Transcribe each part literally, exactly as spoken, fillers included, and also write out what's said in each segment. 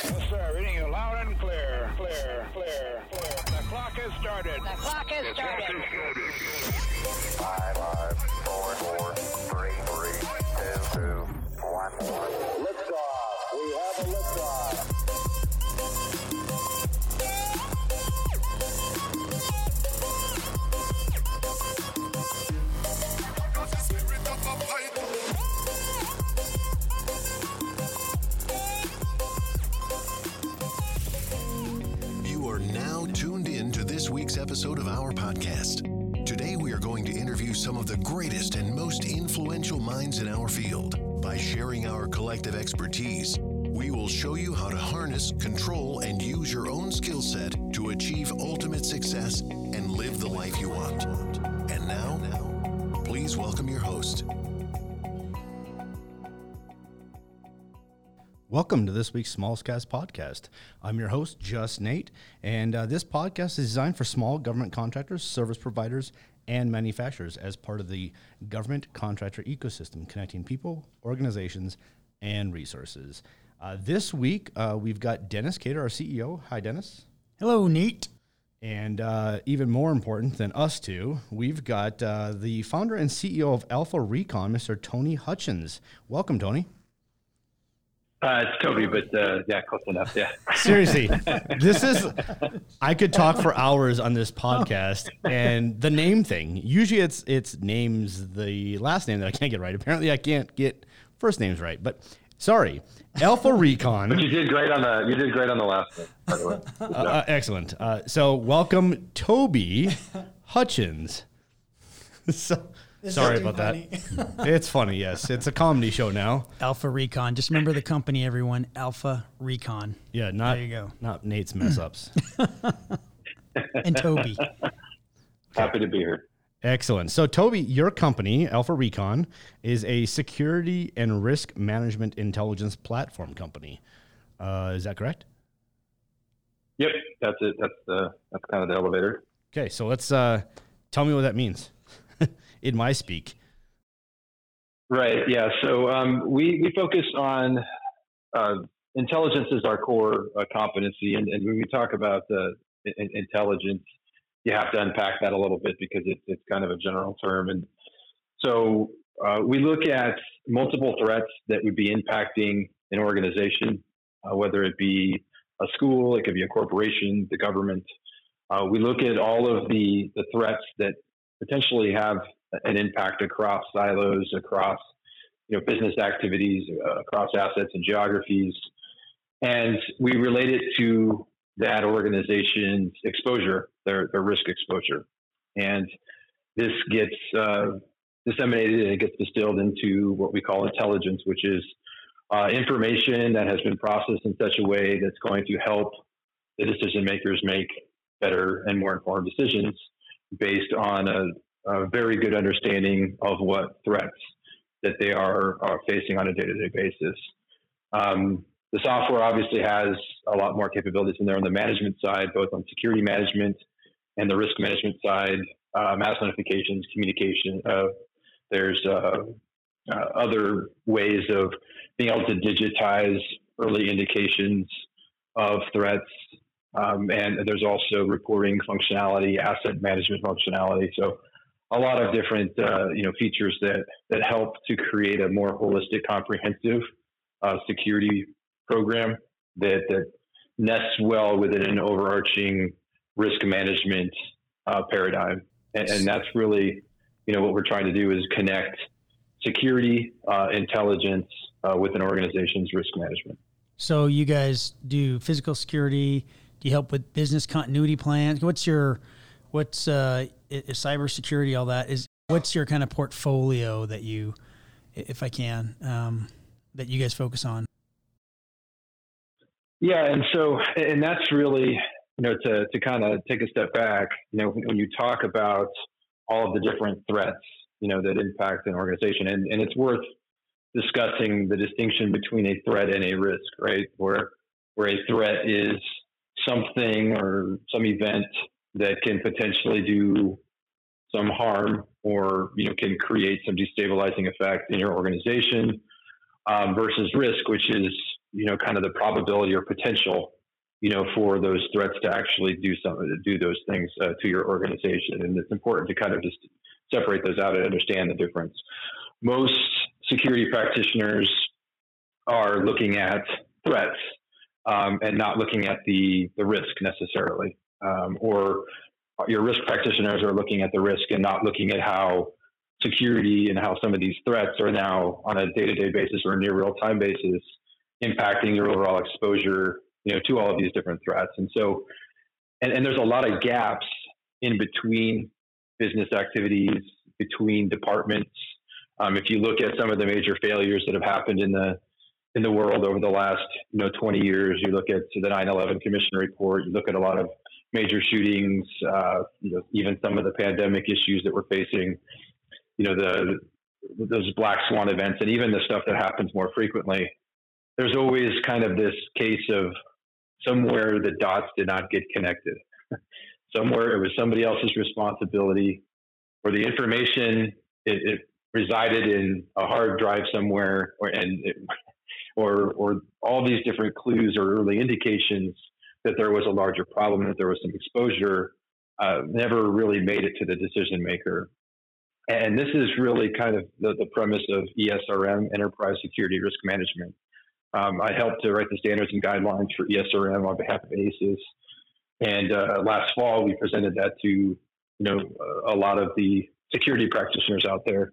Yes, sir. Reading you loud and clear. Clear, clear, clear. The clock has started. The clock has started. Five, five, four, four, three, three, two, two, one, one. Liftoff. We have a liftoff. You are now tuned in to this week's episode of our podcast. Today, we are going to interview some of the greatest and most influential minds in our field. By sharing our collective expertise, we will show you how to harness, control, and use your own skill set to achieve ultimate success and live the life you want. And now, please welcome your host. Welcome to this week's Smallscast podcast. I'm your host, Just Nate, and uh, this podcast is designed for small government contractors, service providers, and manufacturers as part of the government contractor ecosystem, connecting people, organizations, and resources. Uh, this week, uh, we've got Dennis Cater, our C E O. Hi, Dennis. Hello, Nate. And uh, even more important than us two, we've got uh, the founder and C E O of Alpha Recon, Mister Tony Hutchins. Welcome, Tony. Uh, it's Toby, but uh, yeah, close enough. Yeah. Seriously, this is, I could talk for hours on this podcast, and the name thing, usually it's it's names, the last name that I can't get right. Apparently I can't get first names right, but sorry, Alpha Recon. But you did great on the, you did great on the last one, by the way. Uh, uh, excellent. Uh, so welcome, Toby Hutchins. so, sorry about funny. that. It's funny, yes. It's a comedy show now. Alpha Recon. Just remember the company, everyone. Alpha Recon. Yeah, not, there you go. Not Nate's mess ups. And Toby. Happy to be here. Excellent. So, Toby, your company, Alpha Recon, is a security and risk management intelligence platform company. Uh, is that correct? Yep, that's it. That's the that's kind of the elevator. Okay, so let's uh, tell me what that means in my speak. Right. Yeah. So um, we we focus on uh, intelligence as our core uh, competency, and, and when we talk about uh, in, intelligence, you have to unpack that a little bit because it's it's kind of a general term. And so uh, we look at multiple threats that would be impacting an organization, uh, whether it be a school, it could be a corporation, the government. Uh, we look at all of the, the threats that potentially have an impact across silos, across you know business activities, uh, across assets and geographies, and we relate it to that organization's exposure, their their risk exposure, and this gets uh, disseminated and it gets distilled into what we call intelligence, which is uh, information that has been processed in such a way that's going to help the decision makers make better and more informed decisions based on a a very good understanding of what threats that they are, are facing on a day-to-day basis. Um, the software obviously has a lot more capabilities in there on the management side, both on security management and the risk management side, uh, mass notifications, communication. Uh, there's uh, uh, other ways of being able to digitize early indications of threats. Um, and there's also reporting functionality, asset management functionality. So a lot of different, uh, you know, features that, that help to create a more holistic, comprehensive uh, security program that, that nests well within an overarching risk management uh, paradigm. And, and that's really, you know, what we're trying to do is connect security, uh, intelligence uh, with an organization's risk management. So you guys do physical security. Do you help with business continuity plans? What's your What's uh, is cybersecurity, all that is? What's your kind of portfolio that you, if I can, um, that you guys focus on? Yeah, and so and that's really you know to to kind of take a step back. You know, when you talk about all of the different threats, you know, that impact an organization, and, and it's worth discussing the distinction between a threat and a risk, right? Where where a threat is something or some event that can potentially do some harm or, you know, can create some destabilizing effect in your organization, um, versus risk, which is, you know, kind of the probability or potential, you know, for those threats to actually do something, to do those things uh, to your organization. And it's important to kind of just separate those out and understand the difference. Most security practitioners are looking at threats um, and not looking at the, the risk necessarily. Um, or your risk practitioners are looking at the risk and not looking at how security and how some of these threats are now on a day-to-day basis or near real-time basis impacting your overall exposure, you know, to all of these different threats. And so, and, and there's a lot of gaps in between business activities, between departments. Um, if you look at some of the major failures that have happened in the in the world over the last, you know, twenty years, you look at the nine eleven Commission report, you look at a lot of major shootings, uh, you know, even some of the pandemic issues that we're facing, you know, the those black swan events, and even the stuff that happens more frequently. There's always kind of this case of somewhere the dots did not get connected. Somewhere it was somebody else's responsibility, or the information it, it resided in a hard drive somewhere, or and it, or or all these different clues or early indications that there was a larger problem, that there was some exposure, uh, never really made it to the decision maker. And this is really kind of the, the premise of E S R M, Enterprise Security Risk Management. Um, I helped to write the standards and guidelines for E S R M on behalf of A C E S. And uh, last fall, we presented that to, you know, a lot of the security practitioners out there.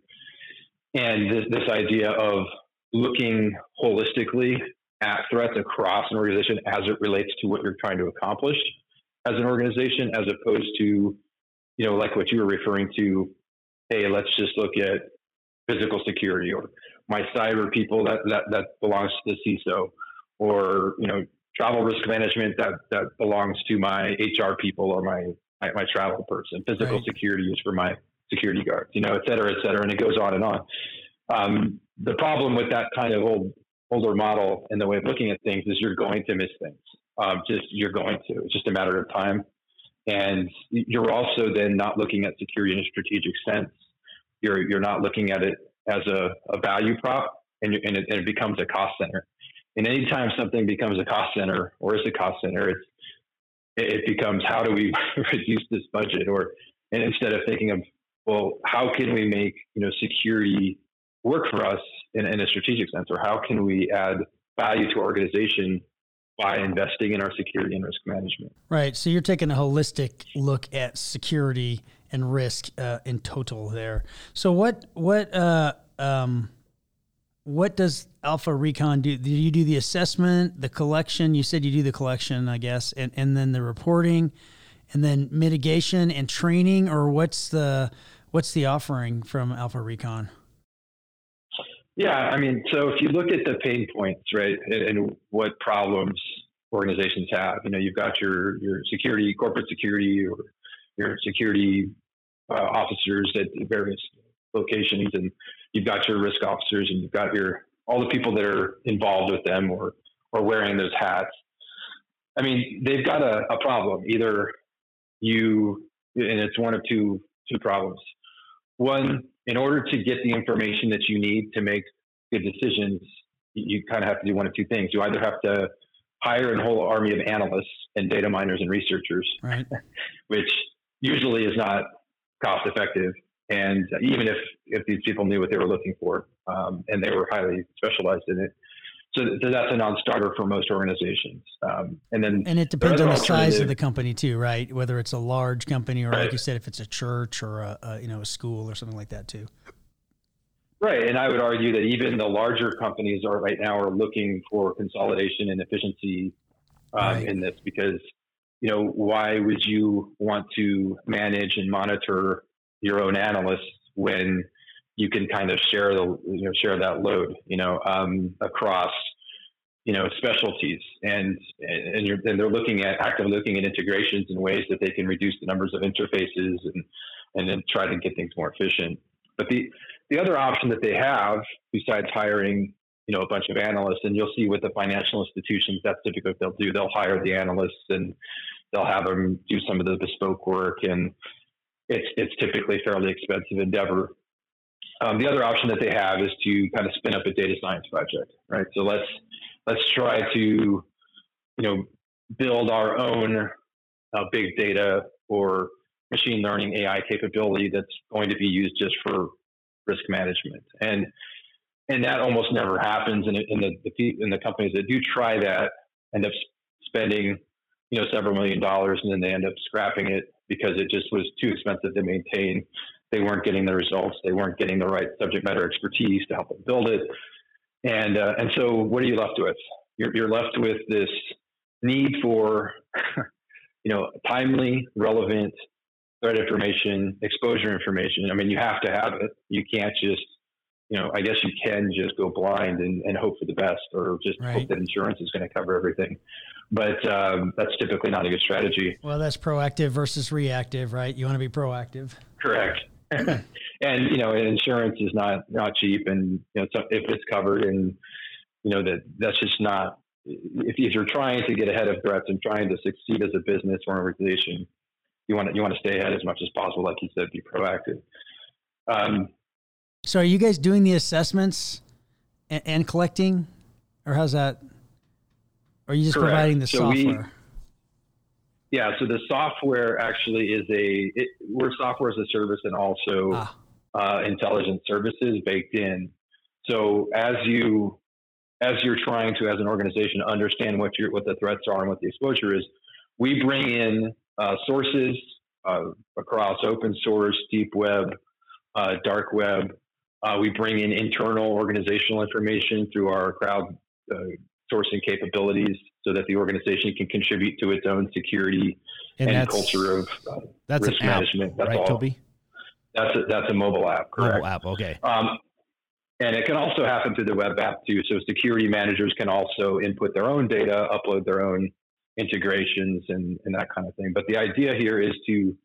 And this, this idea of looking holistically at threats across an organization as it relates to what you're trying to accomplish as an organization, as opposed to, you know, like what you were referring to, hey, let's just look at physical security, or my cyber people, that that, that belongs to the C I S O, or, you know, travel risk management, that that belongs to my H R people or my my, my travel person. Physical right. security is for my security guards, you know, et cetera, et cetera, and it goes on and on. Um, the problem with that kind of old older model and the way of looking at things is you're going to miss things. Um, just you're going to. It's just a matter of time. And you're also then not looking at security in a strategic sense. You're you're not looking at it as a, a value prop, and, and, it, and it becomes a cost center. And anytime something becomes a cost center or is a cost center, it's, it becomes, how do we reduce this budget? Or, and instead of thinking of, well, how can we make, you know, security work for us in, in a strategic sense, or how can we add value to our organization by investing in our security and risk management? Right. So you're taking a holistic look at security and risk uh, in total there. So what what uh, um, what does Alpha Recon do? Do you do the assessment, the collection? You said you do the collection, I guess, and, and then the reporting, and then mitigation and training, or what's the what's the offering from Alpha Recon? Yeah, I mean, so if you look at the pain points, right, and, and what problems organizations have, you know, you've got your your security, corporate security, or your security uh, officers at various locations, and you've got your risk officers, and you've got your all the people that are involved with them or or wearing those hats. I mean, they've got a, a problem. Either you, and it's one of two two problems. One, in order to get the information that you need to make good decisions, you, you kind of have to do one of two things. You either have to hire a whole army of analysts and data miners and researchers, right. which usually is not cost effective. And even if, if these people knew what they were looking for, um, and they were highly specialized in it. So, so that's a non-starter for most organizations. Um, and then, and it depends on the size of the company too, right? Whether it's a large company or right. like you said, if it's a church or a, a, you know, a school or something like that too. Right. And I would argue that even the larger companies are right now are looking for consolidation and efficiency um, right. in this, because, you know, why would you want to manage and monitor your own analysts when you can kind of share the, you know, share that load, you know, um, across, you know, specialties, and, and, you're, and they're looking at actively looking at integrations in ways that they can reduce the numbers of interfaces and, and then try to get things more efficient. But the, the other option that they have, besides hiring, you know, a bunch of analysts, and you'll see with the financial institutions, that's typically what they'll do. They'll hire the analysts and they'll have them do some of the bespoke work, and it's, it's typically a fairly expensive endeavor. Um, the other option that they have is to kind of spin up a data science project, right? So let's let's try to, you know, build our own uh, big data or machine learning A I capability that's going to be used just for risk management. And and that almost never happens. And in the, the in the companies that do try that end up spending, you know, several million dollars, and then they end up scrapping it because it just was too expensive to maintain. They weren't getting the results. They weren't getting the right subject matter expertise to help them build it. And uh, and so what are you left with? You're, you're left with this need for, you know, timely, relevant threat information, exposure information. I mean, you have to have it. You can't just, you know, I guess you can just go blind and, and hope for the best, or just Right. hope that insurance is going to cover everything. But um, that's typically not a good strategy. Well, that's proactive versus reactive, right? You want to be proactive. Correct. And, you know, insurance is not, not cheap, and, you know, so if it's covered, and, you know, that that's just not, if, if you're trying to get ahead of threats and trying to succeed as a business or an organization, you want to, you want to stay ahead as much as possible. Like you said, be proactive. Um, So are you guys doing the assessments and, and collecting, or how's that? Or are you just Correct. providing the So we- software? Yeah, so the software actually is a, it, we're software as a service, and also Ah. uh, intelligence services baked in. So as you, as you're trying to, as an organization, understand what your, what the threats are and what the exposure is, we bring in uh, sources uh, across open source, deep web, uh, dark web. Uh, we bring in internal organizational information through our crowd uh, sourcing capabilities, so that the organization can contribute to its own security And and, that's- culture of uh, That's risk an app, management. That's right, all. Toby? That's a, that's a mobile app, correct? Mobile app. Okay. Um, and it can also happen through the web app too. So security managers can also input their own data, upload their own integrations, and, and that kind of thing. But the idea here is to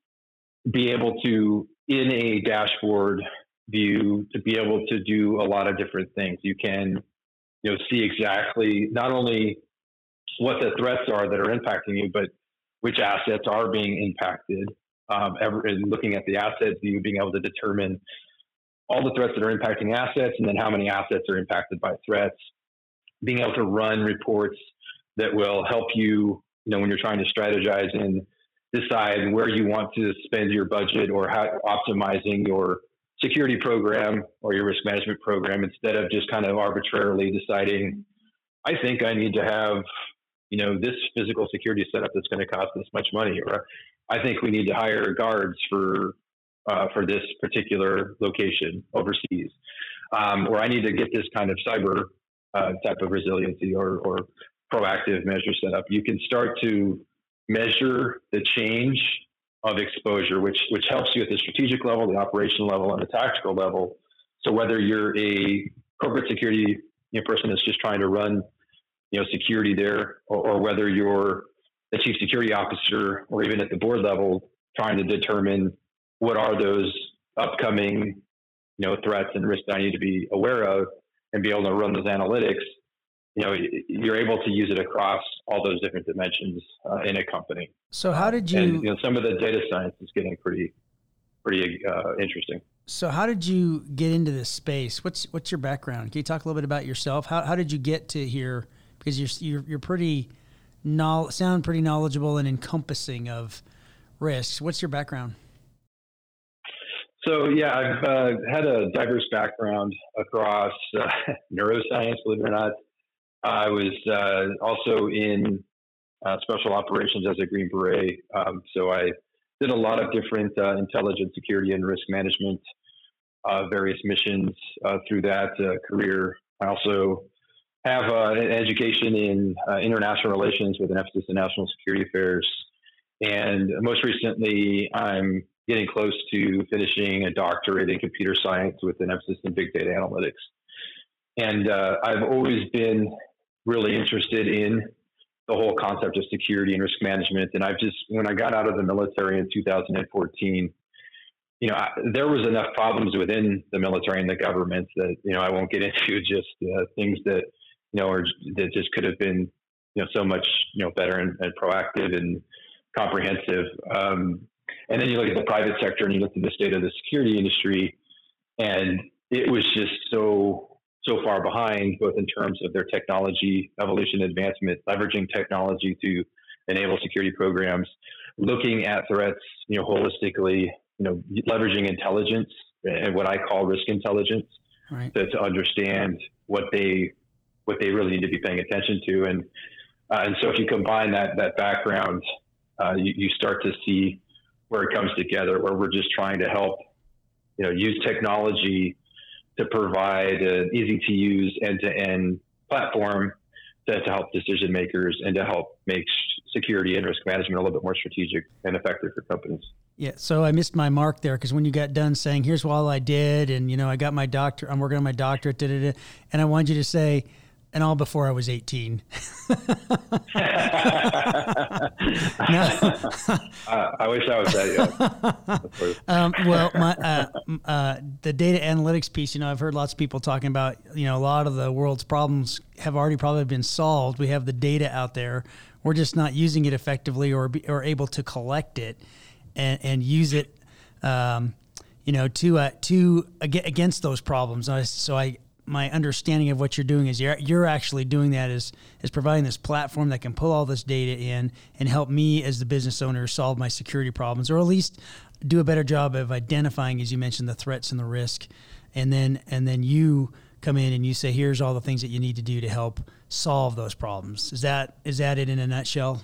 be able to, in a dashboard view, to be able to do a lot of different things. You can, you know, see exactly not only what the threats are that are impacting you, but which assets are being impacted. Um, ever, and looking at the asset view, being able to determine all the threats that are impacting assets, and then how many assets are impacted by threats. Being able to run reports that will help you, you know, when you're trying to strategize and decide where you want to spend your budget, or how optimizing your security program or your risk management program, instead of just kind of arbitrarily deciding, I think I need to have, you know, this physical security setup that's going to cost this much money, or I think we need to hire guards for uh, for this particular location overseas, um, or I need to get this kind of cyber uh, type of resiliency or, or proactive measure set up. You can start to measure the change of exposure, which which helps you at the strategic level, the operational level, and the tactical level. So whether you're a corporate security, you know, person that's just trying to run, you know, security there, or, or whether you're the chief security officer, or even at the board level, trying to determine what are those upcoming, you know, threats and risks I need to be aware of, and be able to run those analytics. You know, you're able to use it across all those different dimensions uh, in a company. So how did you, And, you know, some of the data science is getting pretty, pretty uh, interesting. so how did you get into this space? What's, what's your background? Can you talk a little bit about yourself? How, how did you get to here? Because you're, you're, you're pretty, knowl- sound pretty knowledgeable and encompassing of risks. What's your background? So, yeah, I've uh, had a diverse background across uh, neuroscience, believe it or not. I was uh, also in uh, special operations as a Green Beret. Um, so I did a lot of different uh, intelligence, security, and risk management, uh, various missions uh, through that uh, career. I also have uh, an education in uh, international relations with an emphasis in national security affairs. And most recently, I'm getting close to finishing a doctorate in computer science with an emphasis in big data analytics. And uh, I've always been really interested in the whole concept of security and risk management. And I've just, when I got out of the military in two thousand fourteen, you know, I, there was enough problems within the military and the government that, you know, I won't get into, just uh, things that, you know, are, that just could have been, you know, so much, you know, better and, and proactive and comprehensive. Um, and then you look at the private sector and you look at the state of the security industry, and it was just so, so far behind, both in terms of their technology evolution, advancement, leveraging technology to enable security programs, looking at threats, you know, holistically, you know, leveraging intelligence and what I call risk intelligence, right. to, to understand what they what they really need to be paying attention to, and uh, and so if you combine that that background, uh, you, you start to see where it comes together, where we're just trying to help, you know, use technology to provide an easy to use end to end platform to, to help decision makers and to help make security and risk management a little bit more strategic and effective for companies. Yeah, so I missed my mark there because when you got done saying, here's what all I did, and, you know, I got my doctor, I'm working on my doctorate, da, da, da, and I wanted you to say, and all before I was eighteen. no. uh, I wish I was that young. um, well, my, uh, uh, the data analytics piece, you know, I've heard lots of people talking about, you know, a lot of the world's problems have already probably been solved. We have the data out there. We're just not using it effectively or be, or able to collect it and, and use it, um, you know, to uh, to against those problems. So I, my understanding of what you're doing is you're you're actually doing that is is providing this platform that can pull all this data in and help me as the business owner solve my security problems, or at least do a better job of identifying, as you mentioned, the threats and the risk, and then and then you come in and you say, here's all the things that you need to do to help solve those problems. Is that is that it in a nutshell?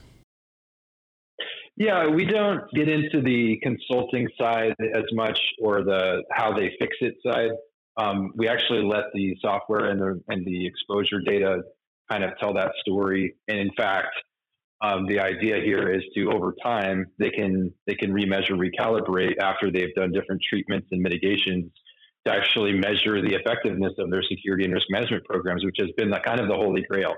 Yeah, we don't get into the consulting side as much, or the how they fix it side. Um, we actually let the software and the and the exposure data kind of tell that story. And in fact, um, the idea here is to, over time, they can they can remeasure, recalibrate after they've done different treatments and mitigations to actually measure the effectiveness of their security and risk management programs, which has been the, kind of the holy grail.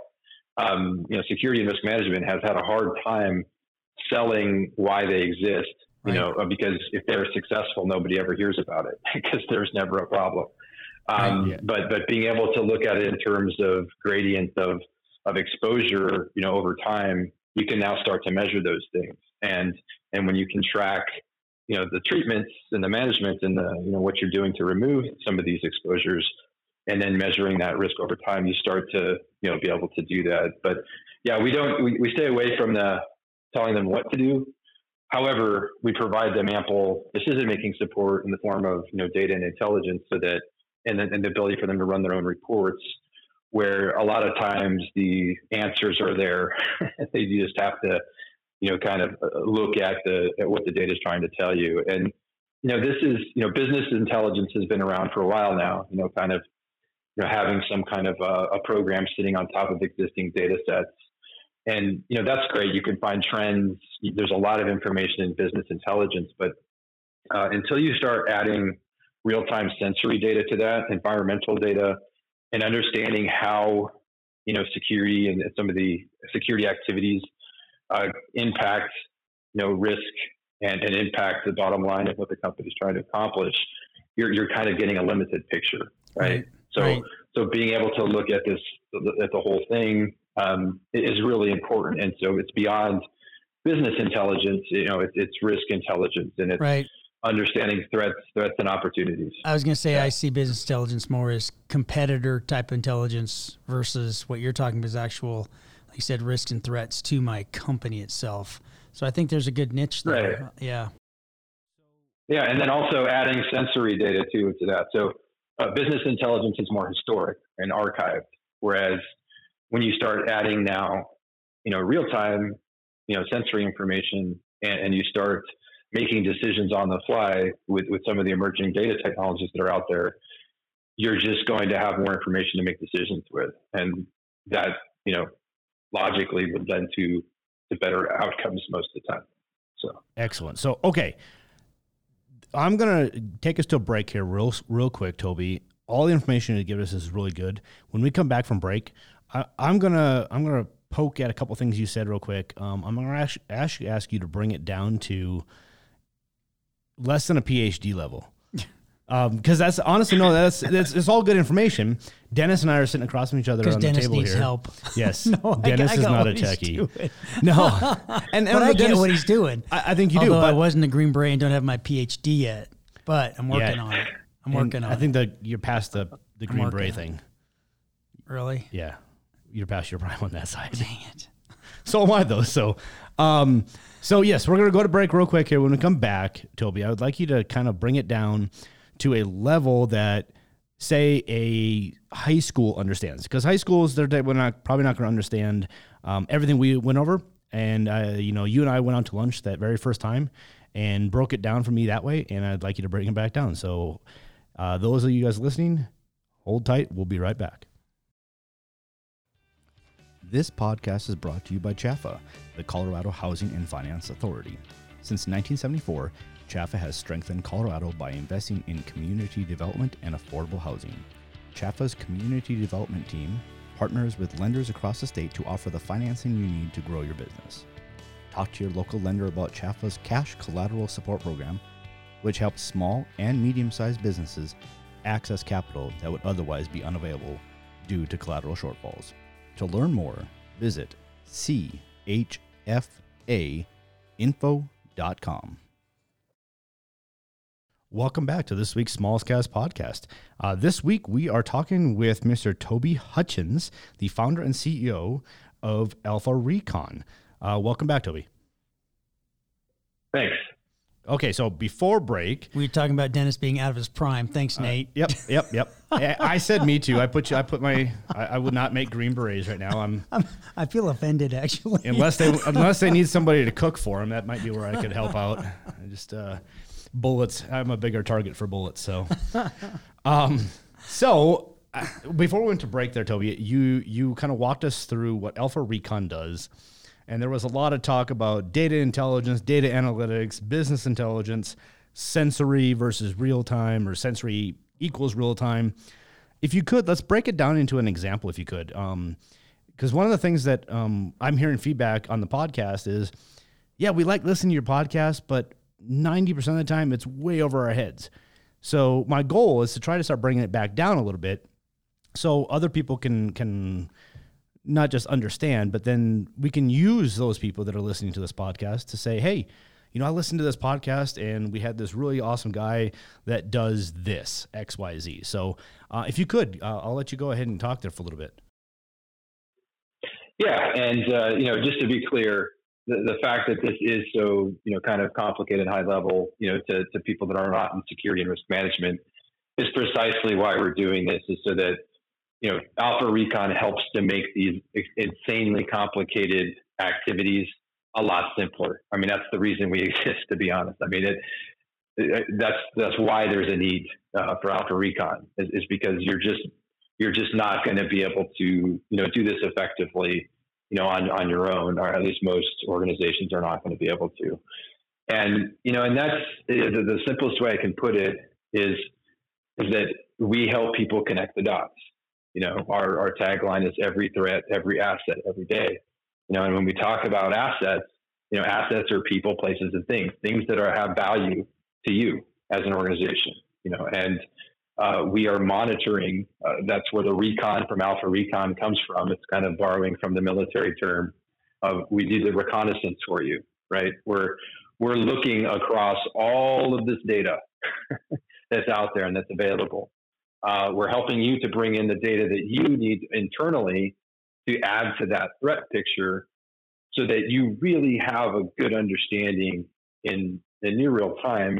Um, you know, security and risk management has had a hard time selling why they exist. You know, because if they're successful, nobody ever hears about it because there's never a problem. Um, right, yeah. But but being able to look at it in terms of gradient of of exposure, you know, over time, you can now start to measure those things. And and when you can track, you know, the treatments and the management and the, you know, what you're doing to remove some of these exposures, and then measuring that risk over time, you start to, you know, be able to do that. But yeah, we don't we, we stay away from the telling them what to do. However, we provide them ample decision-making support in the form of, you know, data and intelligence, so that, and then and the ability for them to run their own reports, where a lot of times the answers are there. They just have to, you know, kind of look at the at what the data is trying to tell you. And, you know, this is, you know, business intelligence has been around for a while now. You know, kind of, you know, having some kind of uh, a program sitting on top of existing data sets. And, you know, that's great. You can find trends. There's a lot of information in business intelligence, but uh, until you start adding real-time sensory data to that, environmental data, and understanding how, you know, security and some of the security activities uh, impact, you know, risk and, and impact the bottom line of what the company's trying to accomplish, you're you're kind of getting a limited picture, right? right. So right. so being able to look at this at the whole thing. Um, is really important. And so it's beyond business intelligence, you know, it, it's risk intelligence, and it's right. understanding threats, threats and opportunities. I was going to say, yeah. I see business intelligence more as competitor type intelligence versus what you're talking about is actual, like you said, risks and threats to my company itself. So I think there's a good niche there. Right. Yeah. Yeah. And then also adding sensory data too to that. So uh, business intelligence is more historic and archived, whereas when you start adding now, you know, real time, you know, sensory information, and, and you start making decisions on the fly with, with some of the emerging data technologies that are out there, you're just going to have more information to make decisions with. And that, you know, logically would lend to, to better outcomes most of the time. So excellent. So, okay. I'm going to take us to a break here real, real quick, Toby. All the information you give us is really good. When we come back from break, I, I'm gonna I'm gonna poke at a couple things you said real quick. Um, I'm gonna ask, ask ask you to bring it down to less than a P H D level, because um, that's honestly no, that's, that's it's all good information. Dennis and I are sitting across from each other on Dennis the table needs here. Help. Yes, no, Dennis I, I is not a techie. No, and, and but I Dennis, get what he's doing. I, I think you Although do. But I wasn't a Green Beret and don't have my P H D yet, but I'm working yeah. on it. I'm working and on I it. think that you're past the the Green Beret thing. Really? Yeah. You're past your prime on that side. Dang it. So am I, though. So, um, so yes, we're going to go to break real quick here. When we come back, Toby, I would like you to kind of bring it down to a level that, say, a high school understands. Because high schools, they're, they're not, probably not going to understand um, everything we went over. And, uh, you know, you and I went out to lunch that very first time and broke it down for me that way. And I'd like you to bring it back down. So uh, those of you guys listening, hold tight. We'll be right back. This podcast is brought to you by CHAFA, the Colorado Housing and Finance Authority. Since nineteen seventy-four, CHAFA has strengthened Colorado by investing in community development and affordable housing. CHAFA's community development team partners with lenders across the state to offer the financing you need to grow your business. Talk to your local lender about CHAFA's Cash Collateral Support Program, which helps small and medium-sized businesses access capital that would otherwise be unavailable due to collateral shortfalls. To learn more, visit c h f a info dot com. Welcome back to this week's Small Scaz podcast. Uh, this week, we are talking with Mister Toby Hutchins, the founder and C E O of Alpha Recon. Uh, welcome back, Toby. Thanks. Okay, so before break, We were talking about Dennis being out of his prime. Thanks, Nate. Uh, yep, yep, yep. I, I said me too. I put you. I put my. I, I would not make Green Berets right now. I'm I'm, I feel offended, actually. unless they unless they need somebody to cook for them. That might be where I could help out. I just uh, bullets. I'm a bigger target for bullets. So, um, so uh, before we went to break, there, Toby, you you kind of walked us through what Alpha Recon does. And there was a lot of talk about data intelligence, data analytics, business intelligence, sensory versus real time, or sensory equals real time. If you could, let's break it down into an example, if you could. Um, because one of the things that um, I'm hearing feedback on the podcast is, yeah, we like listening to your podcast, but ninety percent of the time it's way over our heads. So my goal is to try to start bringing it back down a little bit so other people can can not just understand, but then we can use those people that are listening to this podcast to say, hey, you know, I listened to this podcast and we had this really awesome guy that does this, X, Y, Z. So uh, if you could, uh, I'll let you go ahead and talk there for a little bit. Yeah. And, uh, you know, just to be clear, the, the fact that this is so, you know, kind of complicated, high level, you know, to, to people that are not in security and risk management is precisely why we're doing this, is so that, you know, Alpha Recon helps to make these insanely complicated activities a lot simpler. I mean, that's the reason we exist, to be honest. I mean, it, it that's that's why there's a need uh, for Alpha Recon, is, is because you're just you're just not going to be able to, you know, do this effectively, you know, on on your own, or at least most organizations are not going to be able to. And you know, and that's the, the simplest way I can put it is is that we help people connect the dots. You know, our, our tagline is every threat, every asset, every day. You know, and when we talk about assets, you know, assets are people, places, and things, things that are have value to you as an organization. You know, and uh, we are monitoring. Uh, that's where the recon from Alpha Recon comes from. It's kind of borrowing from the military term of we do the reconnaissance for you, right? We're we're looking across all of this data that's out there and that's available. Uh, we're helping you to bring in the data that you need internally to add to that threat picture so that you really have a good understanding in, in near real time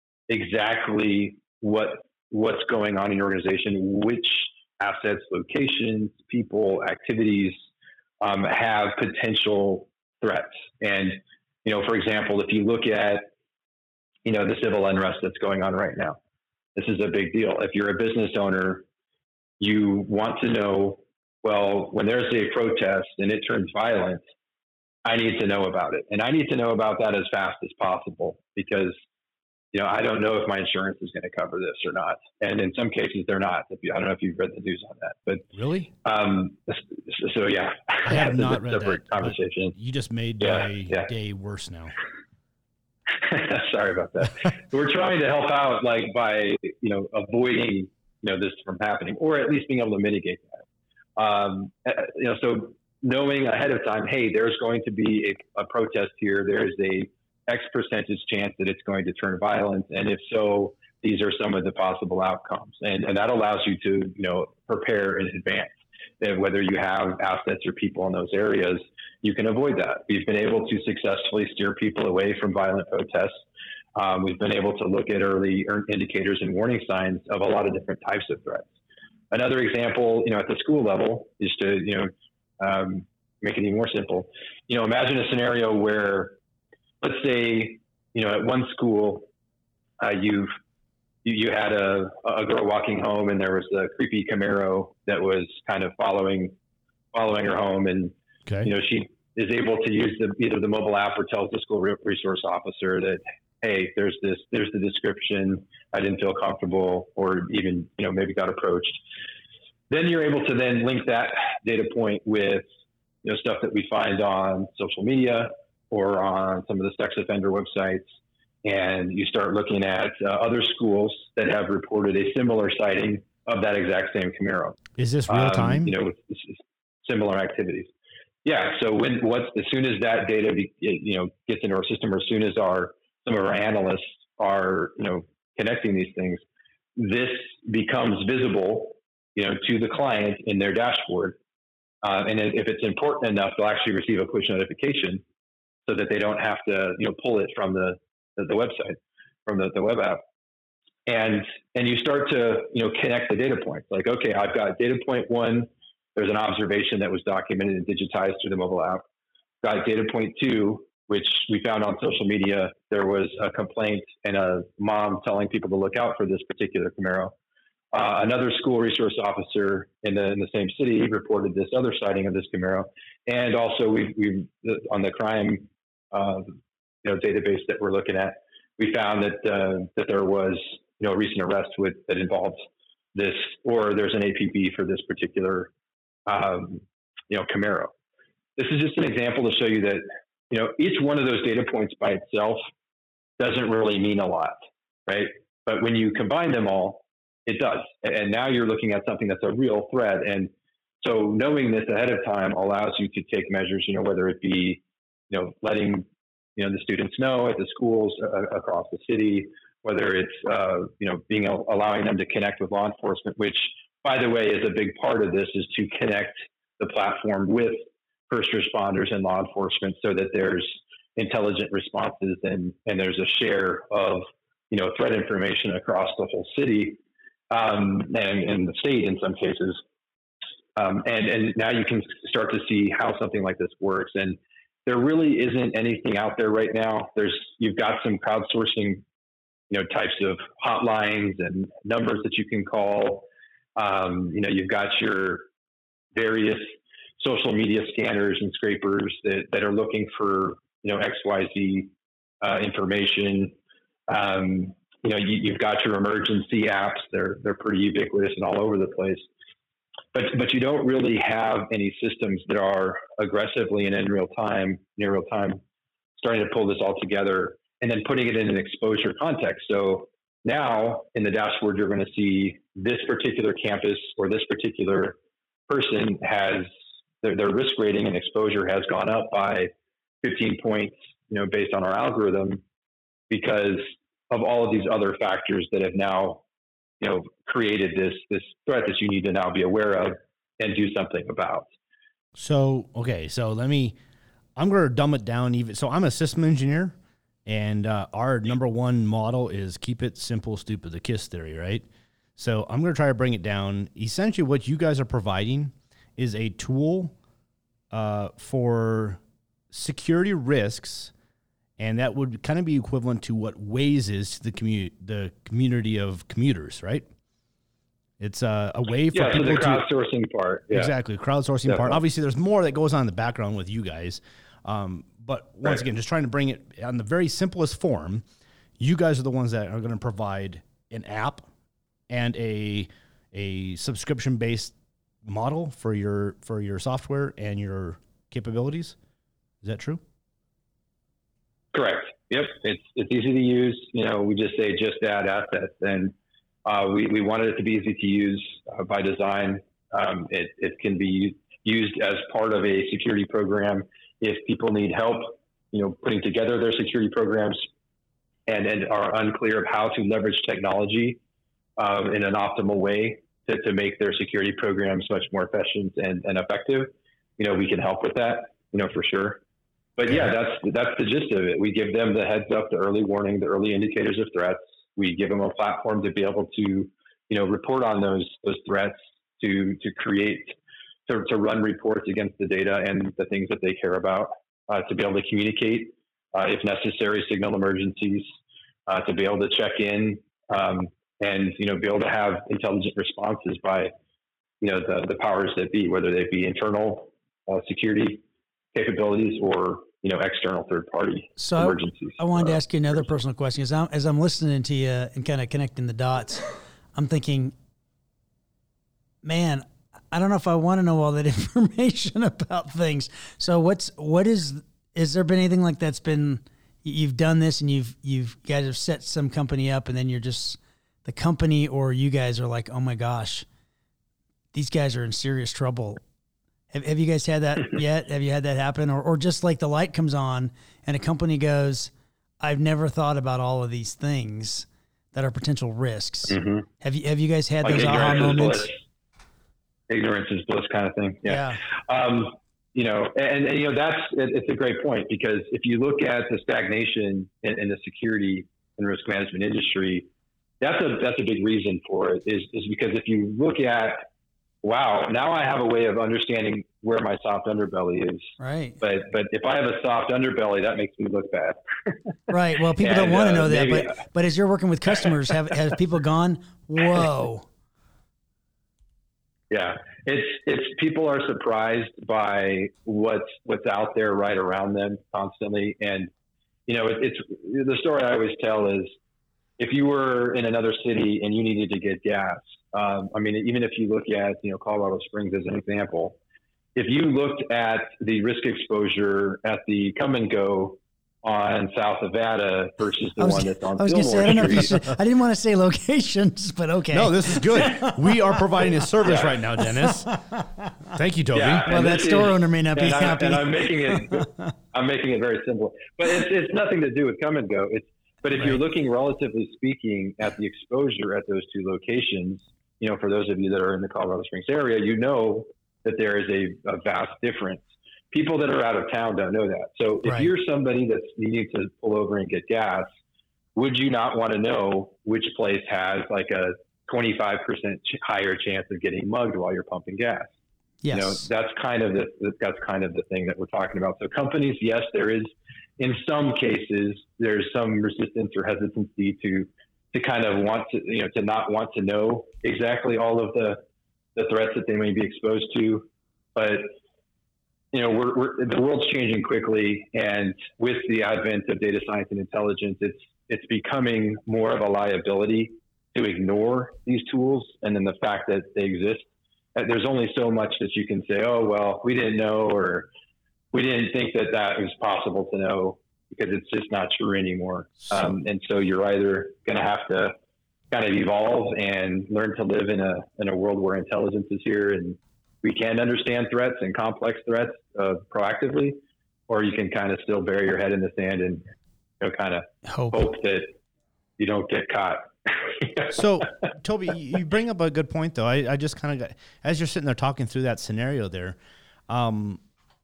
exactly what what's going on in your organization, which assets, locations, people, activities um, have potential threats. And, you know, for example, if you look at, you know, the civil unrest that's going on right now, this is a big deal. If you're a business owner, you want to know, well, when there's a protest and it turns violent, I need to know about it. And I need to know about that as fast as possible because, you know, I don't know if my insurance is going to cover this or not. And in some cases, they're not. If you, I don't know if you've read the news on that. But really? Um, so, yeah. I have not read that. Conversation. You just made yeah, my yeah. day worse now. Sorry about that. We're trying to help out, like by you know avoiding you know this from happening, or at least being able to mitigate that. Um, you know, so knowing ahead of time, hey, there's going to be a, a protest here. There's a X percentage chance that it's going to turn violent, and if so, these are some of the possible outcomes, and and that allows you to you know prepare in advance. And whether you have assets or people in those areas, you can avoid that. We've been able to successfully steer people away from violent protests. Um, we've been able to look at early indicators and warning signs of a lot of different types of threats. Another example, you know, at the school level is to, you know, um, make it even more simple. You know, imagine a scenario where, let's say, you know, at one school, uh, you've, you, you had a, a girl walking home and there was a creepy Camaro that was kind of following, following her home. And, Okay. you know, she is able to use the, either the mobile app or tells the school resource officer that, hey, there's this, there's the description. I didn't feel comfortable, or even, you know, maybe got approached. Then you're able to then link that data point with, you know, stuff that we find on social media or on some of the sex offender websites. And you start looking at uh, other schools that have reported a similar sighting of that exact same Camaro. Is this real time? Um, you know, with similar activities. Yeah. So when what's as soon as that data, be, you know, gets into our system, or as soon as our some of our analysts are, you know, connecting these things, this becomes visible, you know, to the client in their dashboard. Uh, and if it's important enough, they'll actually receive a push notification so that they don't have to, you know, pull it from the, the, the website, from the, the web app. And, and you start to, you know, connect the data points. Like, okay, I've got data point one. There's an observation that was documented and digitized through the mobile app. Got data point two, which we found on social media. There was a complaint and a mom telling people to look out for this particular Camaro. Uh, another school resource officer in the in the same city reported this other sighting of this Camaro, and also we we on the crime uh, you know database that we're looking at, we found that uh, that there was you know a recent arrest with that involved this, or there's an A P B for this particular um, you know Camaro. This is just an example to show you that you know each one of those data points by itself doesn't really mean a lot, right? But when you combine them all, it does. And now you're looking at something that's a real threat. And so knowing this ahead of time allows you to take measures, you know, whether it be, you know, letting, you know, the students know at the schools uh, across the city, whether it's, uh, you know, being allowing them to connect with law enforcement, which, by the way, is a big part of this, is to connect the platform with first responders and law enforcement so that there's intelligent responses and, and there's a share of, you know, threat information across the whole city. Um, and, and the state in some cases. Um, and, and now you can start to see how something like this works. And there really isn't anything out there right now. There's, you've got some crowdsourcing, you know, types of hotlines and numbers that you can call. Um, you know, you've got your various social media scanners and scrapers that, that are looking for, you know, X Y Z uh, information. Um, You know, you, you've got your emergency apps. They're they're pretty ubiquitous and all over the place. But but you don't really have any systems that are aggressively and in real time, near real time, starting to pull this all together and then putting it in an exposure context. So now in the dashboard, you're going to see this particular campus or this particular person has their, their risk rating and exposure has gone up by fifteen points, you know, based on our algorithm, because of all of these other factors that have now, you know, created this this threat that you need to now be aware of and do something about. So, okay, so let me, I'm going to dumb it down even. So I'm a system engineer, and uh, our number one model is keep it simple, stupid, the KISS theory, right? So I'm going to try to bring it down. Essentially what you guys are providing is a tool uh, for security risks. And that would kind of be equivalent to what Waze is to the commu- the community of commuters, right? It's uh, a way for yeah, people so the to crowdsourcing part. Yeah. Exactly, crowdsourcing Definitely. part. Obviously, there's more that goes on in the background with you guys. Um, but once Right. again, just trying to bring it on the very simplest form. You guys are the ones that are going to provide an app and a a subscription based model for your for your software and your capabilities. Is that true? Correct. Yep. It's it's easy to use. You know, we just say just add assets, and uh, we we wanted it to be easy to use uh, by design. Um, it it can be used as part of a security program if people need help, you know, putting together their security programs, and and are unclear of how to leverage technology um, in an optimal way to, to make their security programs much more efficient and, and effective, you know, we can help with that, you know, for sure. But yeah, that's that's the gist of it. We give them the heads up, the early warning, the early indicators of threats. We give them a platform to be able to, you know, report on those those threats, to to create, to, to run reports against the data and the things that they care about, uh, to be able to communicate, uh, if necessary, signal emergencies, uh, to be able to check in, um, and you know, be able to have intelligent responses by, you know, the the powers that be, whether they be internal uh, security capabilities or, you know, external third-party so emergencies. I, I wanted to ask you another personal question. As I'm, as I'm listening to you and kind of connecting the dots, I'm thinking, man, I don't know if I want to know all that information about things. So what's, what is, is there been anything like that's been, you've done this and you've, you've guys have set some company up and then you're just, the company or you guys are like, oh my gosh, these guys are in serious trouble. Have, have you guys had that yet? Have you had that happen? Or, or just like the light comes on and a company goes, I've never thought about all of these things that are potential risks. Mm-hmm. Have you, have you guys had like those aha moments? Bliss. Ignorance is bliss kind of thing. Yeah. yeah. Um, you know, and, and, you know, that's, it, it's a great point, because if you look at the stagnation in, in the security and risk management industry, that's a, that's a big reason for it is, is because if you look at, wow, now I have a way of understanding where my soft underbelly is. Right. But but if I have a soft underbelly, that makes me look bad. Right. Well, people and, don't want to uh, know that, maybe, but but as you're working with customers, have have people gone, whoa? Yeah, it's it's people are surprised by what's what's out there right around them constantly, and you know, it, it's the story I always tell is, if you were in another city and you needed to get gas, um, I mean, even if you look at, you know, Colorado Springs as an example, if you looked at the risk exposure at the Come and Go on South Nevada versus the was, one that's on I was going to say, I don't know if you should, I didn't want to say locations, but okay. No, this is good. We are providing a service yeah. right now, Dennis. Thank you, Toby. Yeah, well, that store is, owner may not be I'm, happy. And I'm making it, I'm making it very simple, but it's, it's nothing to do with Come and Go. It's, But if right. you're looking, relatively speaking, at the exposure at those two locations, you know, for those of you that are in the Colorado Springs area, you know that there is a, a vast difference. People that are out of town don't know that. So if right. you're somebody that's needing to pull over and get gas, would you not want to know which place has like a twenty-five percent higher chance of getting mugged while you're pumping gas? Yes. You know, that's kind of the, that's kind of the thing that we're talking about. So companies, yes, there is, in some cases, there's some resistance or hesitancy to to kind of want to, you know, to not want to know exactly all of the the threats that they may be exposed to. But, you know, we're, we're the world's changing quickly, and with the advent of data science and intelligence, it's it's becoming more of a liability to ignore these tools, and then the fact that they exist. There's only so much that you can say, oh, well, we didn't know, or we didn't think that that was possible to know, because it's just not true anymore. Um, and so you're either going to have to kind of evolve and learn to live in a in a world where intelligence is here and we can understand threats and complex threats uh, proactively, or you can kind of still bury your head in the sand and, you know, kind of hope. hope that you don't get caught. So, Toby, you bring up a good point, though. I, I just kind of got, as you're sitting there talking through that scenario there, um,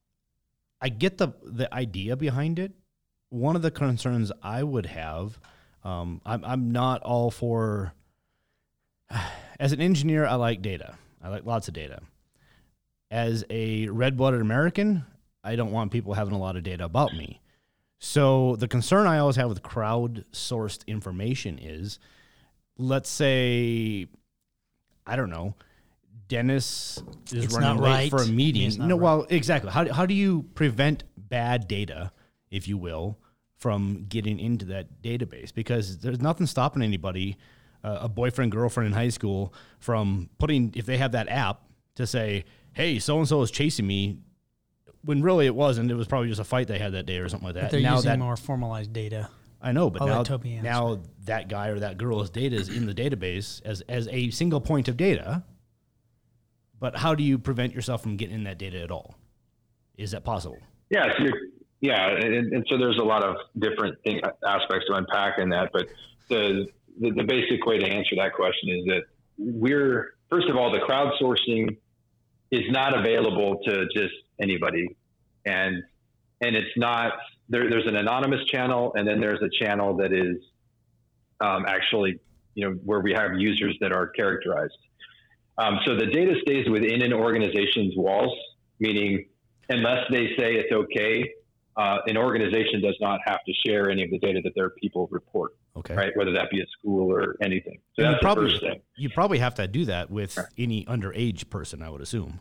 I get the the idea behind it. One of the concerns I would have, um, I'm, I'm not all for, as an engineer, I like data. I like lots of data. As a red-blooded American, I don't want people having a lot of data about me. So the concern I always have with crowd-sourced information is, let's say, I don't know, Dennis is it's running late right. for a meeting. No, right. well, exactly. How how do you prevent bad data, if you will, from getting into that database? Because there's nothing stopping anybody, uh, a boyfriend, girlfriend in high school, from putting, if they have that app, to say, hey, so-and-so is chasing me, when really it wasn't. It was probably just a fight they had that day or something like that. But they're now using that, more formalized data. I know, but I'll now, let Toby answer. now that guy or that girl's data is in the database as, as a single point of data. But how do you prevent yourself from getting in that data at all? Is that possible? Yeah, so you're, yeah, and, and so there's a lot of different thing, aspects to unpack in that. But the, the the basic way to answer that question is that we're first of all, the crowdsourcing is not available to just anybody. And, and it's not, there, there's an anonymous channel, and then there's a channel that is um, actually, you know, where we have users that are characterized. Um, so the data stays within an organization's walls, meaning unless they say it's okay, uh, an organization does not have to share any of the data that their people report. Okay. Right. Whether that be a school or anything. So And that's you probably, the first thing. You probably have to do that with Right. any underage person, I would assume.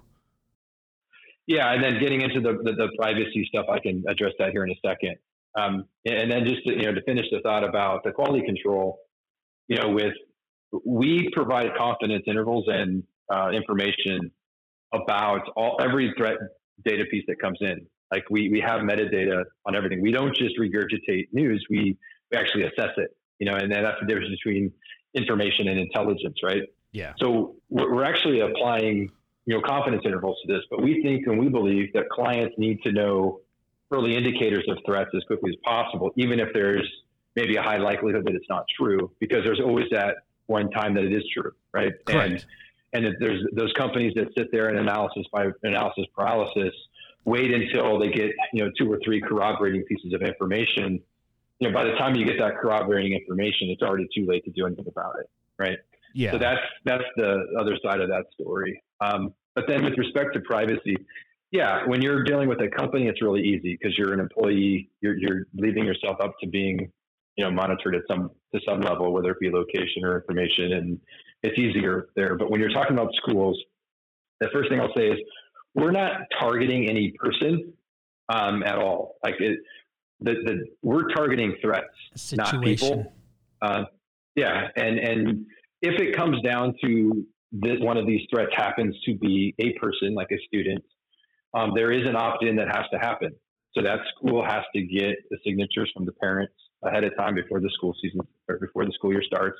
Yeah. And then getting into the, the, the privacy stuff, I can address that here in a second. Um, and then just to, you know, to finish the thought about the quality control, you know, with, we provide confidence intervals and uh, information about all, every threat data piece that comes in. Like we, we have metadata on everything. We don't just regurgitate news. We, we actually assess it, you know, and then that's the difference between information and intelligence, right? Yeah. So we're, we're actually applying, you know, confidence intervals to this, but we think and we believe that clients need to know early indicators of threats as quickly as possible, even if there's maybe a high likelihood that it's not true, because there's always that one time that it is true, right? Correct. And, and if there's those companies that sit there and analysis by analysis paralysis, wait until they get, you know, two or three corroborating pieces of information. You know, by the time you get that corroborating information, it's already too late to do anything about it, right? Yeah. So that's that's the other side of that story. Um, but then with respect to privacy, yeah, when you're dealing with a company, it's really easy because you're an employee. You're you're leaving yourself up to being, you know, monitored at some to some level, whether it be location or information, and it's easier there. But when you're talking about schools, the first thing I'll say is we're not targeting any person um, at all. Like it, the, the we're targeting threats, not people. Uh, yeah, and and if it comes down to this, one of these threats happens to be a person, like a student, um, there is an opt-in that has to happen. So that school has to get the signatures from the parents ahead of time before the school season or before the school year starts,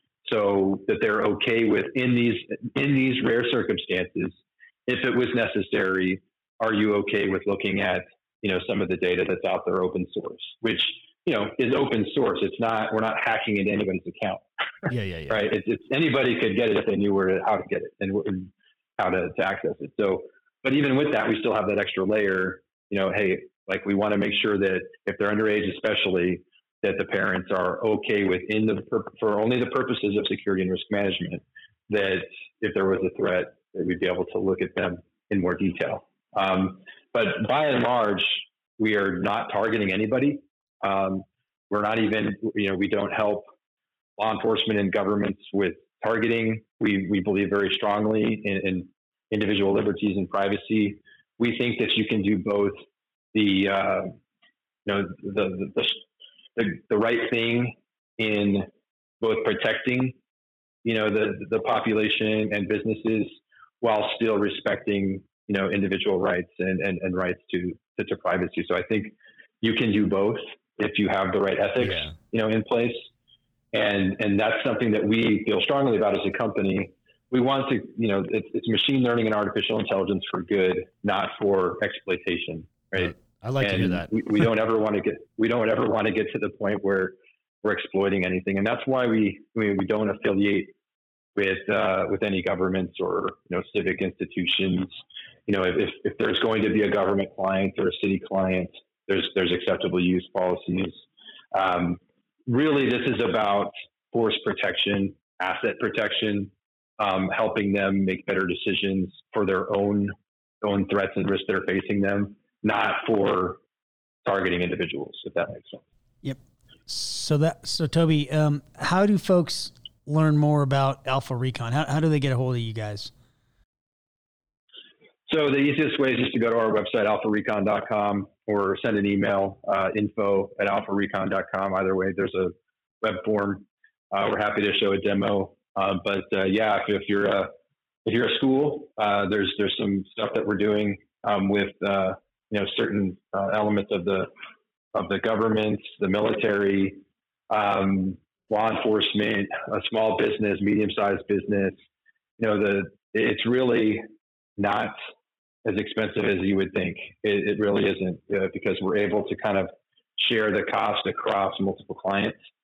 so that they're okay with in these in these rare circumstances. If it was necessary, are you okay with looking at, you know, some of the data that's out there open source, which, you know, is open source. It's not, we're not hacking into anybody's account. Yeah, yeah, yeah. Right. It's, it's anybody could get it if they knew where to, how to get it and, and how to, to access it. So, but even with that, we still have that extra layer, you know, hey, like we want to make sure that if they're underage, especially, that the parents are okay with in the, for only the purposes of security and risk management, that if there was a threat, that we'd be able to look at them in more detail. Um, but by and large, we are not targeting anybody. Um, we're not even, you know, we don't help law enforcement and governments with targeting. We, we believe very strongly in, in individual liberties and privacy. We think that you can do both the, uh, you know, the, the, the, the right thing in both protecting, you know, the, the population and businesses, while still respecting, you know, individual rights and, and, and rights to, to, to privacy. So I think you can do both if you have the right ethics, yeah. you know, in place. And, and that's something that we feel strongly about as a company. We want to, you know, it's, it's machine learning and artificial intelligence for good, not for exploitation. Right. I like and to hear that. we, we don't ever want to get, we don't ever want to get to the point where we're exploiting anything. And that's why we, we, we don't affiliate with uh, with any governments or, you know, civic institutions. You know, if, if there's going to be a government client or a city client, there's there's acceptable use policies. Um, really, this is about force protection, asset protection, um, helping them make better decisions for their own own threats and risks that are facing them, not for targeting individuals, if that makes sense. Yep. So that so Toby, um, how do folks learn more about Alpha Recon? How, how do they get a hold of you guys? So the easiest way is just to go to our website, alpha recon dot com, or send an email, uh, info at alpha recon dot com. Either way, there's a web form. Uh, we're happy to show a demo. Uh, but uh, yeah, if, if you're a if you're a school, uh, there's there's some stuff that we're doing um, with uh, you know certain uh, elements of the of the government, the military, um, law enforcement, a small business, medium-sized business. You know, the it's really not as expensive as you would think. It, it really isn't, uh, because we're able to kind of share the cost across multiple clients.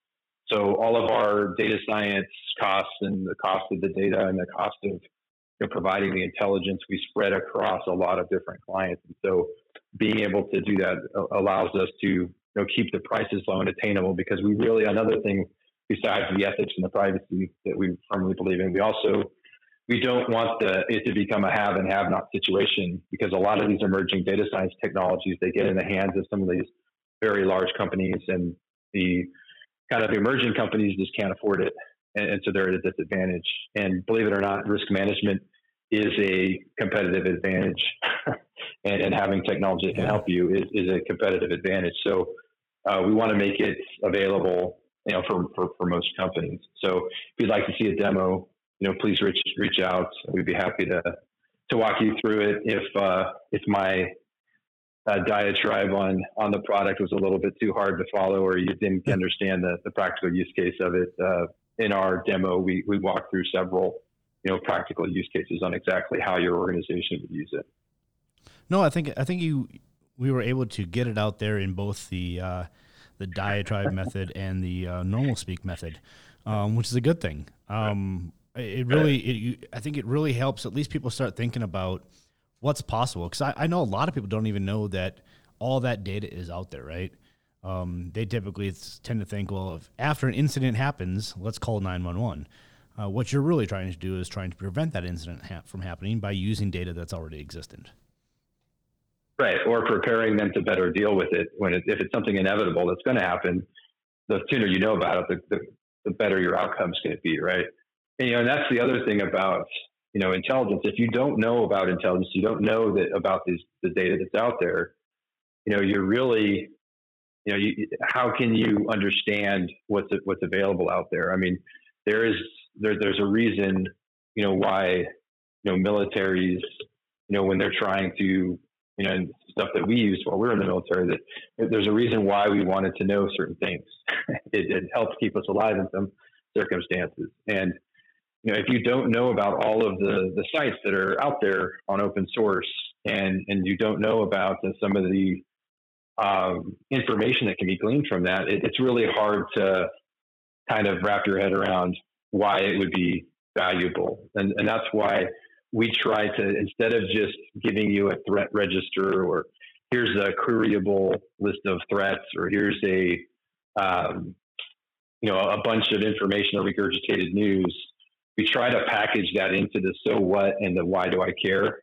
So all of our data science costs and the cost of the data and the cost of you know, providing the intelligence, we spread across a lot of different clients. And so being able to do that allows us to you know, keep the prices low and attainable, because we really, another thing besides the ethics and the privacy that we firmly believe in, we also, we don't want the, it to become a have and have not situation, because a lot of these emerging data science technologies, they get in the hands of some of these very large companies, and the kind of emerging companies just can't afford it. And, and so they're at a disadvantage. And believe it or not, risk management is a competitive advantage. and, and having technology that can help you is, is a competitive advantage. So uh, we want to make it available, you know, for, for, for most companies. So if you'd like to see a demo, you know, please reach, reach out. We'd be happy to, to walk you through it. If, uh, if my uh, diatribe on, on the product was a little bit too hard to follow, or you didn't understand the, the practical use case of it, uh, in our demo, we, we walk through several, you know, practical use cases on exactly how your organization would use it. No, I think, I think you, we were able to get it out there in both the, uh, the diatribe method and the uh, normal speak method, um, which is a good thing. Um, it really, it, you, I think it really helps at least people start thinking about what's possible. Because I, I know a lot of people don't even know that all that data is out there, right? Um, they typically tend to think, well, if after an incident happens, let's call nine one one. Uh, what you're really trying to do is trying to prevent that incident ha- from happening by using data that's already existent. Right, or preparing them to better deal with it when it, if it's something inevitable that's going to happen. The sooner you know about it, the, the, the better your outcome's going to be, right? And, you know, and that's the other thing about you know intelligence. If you don't know about intelligence, you don't know that about these the data that's out there. You know, you're really, you know, you, how can you understand what's what's available out there? I mean, there is there, there's a reason, you know, why you know militaries, you know, when they're trying to you know, and stuff that we use while we're in the military, that there's a reason why we wanted to know certain things. it, it helps keep us alive in some circumstances. And, you know, if you don't know about all of the, the sites that are out there on open source, and, and you don't know about the, some of the um, information that can be gleaned from that, it, it's really hard to kind of wrap your head around why it would be valuable. And, and that's why we try to, instead of just giving you a threat register, or here's a queryable list of threats, or here's a, um, you know, a bunch of information or regurgitated news, we try to package that into the so what and the why do I care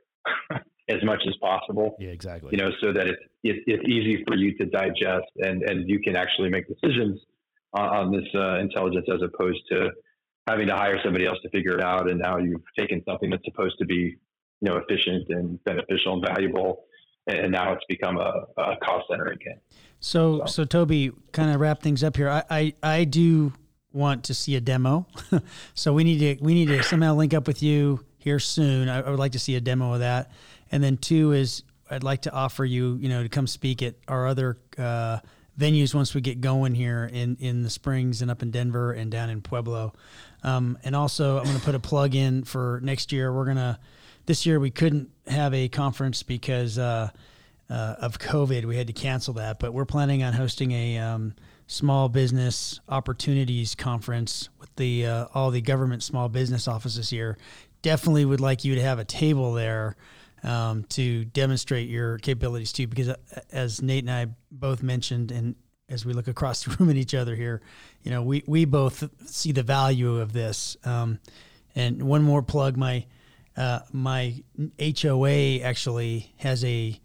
as much as possible. Yeah, exactly. You know, so that it's, it, it's easy for you to digest, and, and you can actually make decisions on, on this uh, intelligence, as opposed to having to hire somebody else to figure it out. And now you've taken something that's supposed to be, you know, efficient and beneficial and valuable, and now it's become a, a cost center again. So, so, so Toby, kind of wrap things up here. I, I, I do want to see a demo. So we need to, we need to somehow link up with you here soon. I, I would like to see a demo of that. And then two is I'd like to offer you, you know, to come speak at our other, uh, venues once we get going here in, in the Springs and up in Denver and down in Pueblo. Um, and also I'm going to put a plug in for next year. We're going to, this year we couldn't have a conference because, uh, uh, of COVID. We had to cancel that, but we're planning on hosting a, um, small business opportunities conference with the, uh, all the government small business offices here. Definitely would like you to have a table there, Um, to demonstrate your capabilities too, because uh, as Nate and I both mentioned, and as we look across the room at each other here, you know, we, we both see the value of this. Um, and one more plug, my, uh, my H O A actually has a,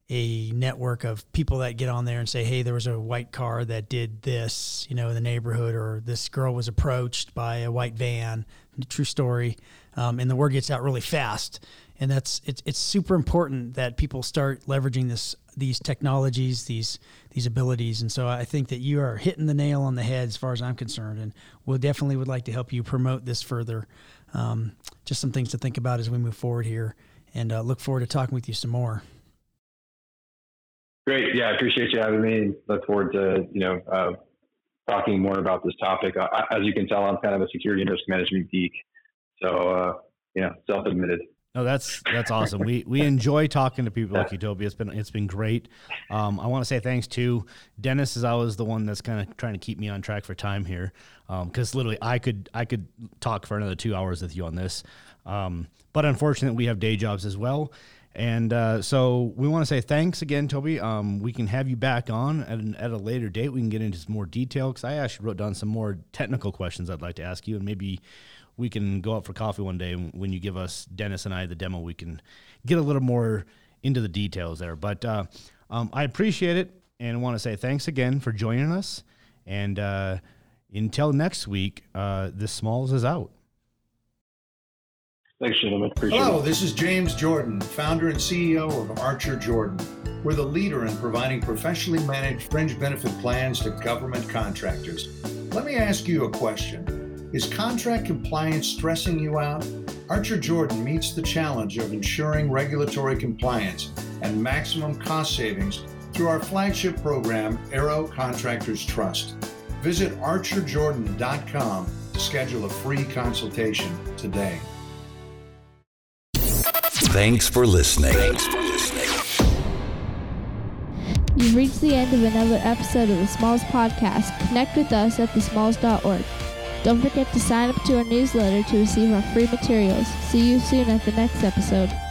a network of people that get on there and say, hey, there was a white car that did this, you know, in the neighborhood, or this girl was approached by a white van, true story. Um, and the word gets out really fast. And that's, it's, it's super important that people start leveraging this, these technologies, these, these abilities. And so I think that you are hitting the nail on the head as far as I'm concerned, and we'll definitely would like to help you promote this further. Um, just some things to think about as we move forward here, and uh, look forward to talking with you some more. Great. Yeah. I appreciate you having me. Look forward to, you know, uh, talking more about this topic. I, as you can tell, I'm kind of a security and risk management geek. So, uh, yeah, self-admitted. No, that's that's awesome. We we enjoy talking to people like Utopia. It's been it's been great. Um, I want to say thanks to Dennis, as I was the one that's kind of trying to keep me on track for time here, because um, literally I could I could talk for another two hours with you on this, um, but unfortunately we have day jobs as well, and uh, so we want to say thanks again, Toby. Um, we can have you back on at an, at a later date. We can get into some more detail because I actually wrote down some more technical questions I'd like to ask you, and maybe we can go out for coffee one day when you give us, Dennis and I, the demo. We can get a little more into the details there. But uh, um, I appreciate it and want to say thanks again for joining us. And uh, until next week, uh, the Smalls is out. Thanks, gentlemen. Appreciate Hello, it. this is James Jordan, founder and C E O of Archer Jordan. We're the leader in providing professionally managed fringe benefit plans to government contractors. Let me ask you a question. Is contract compliance stressing you out? Archer Jordan meets the challenge of ensuring regulatory compliance and maximum cost savings through our flagship program, Aero Contractors Trust. Visit archer jordan dot com to schedule a free consultation today. Thanks for listening. Thanks for listening. You've reached the end of another episode of the Smalls Podcast. Connect with us at the smalls dot org. Don't forget to sign up to our newsletter to receive our free materials. See you soon at the next episode.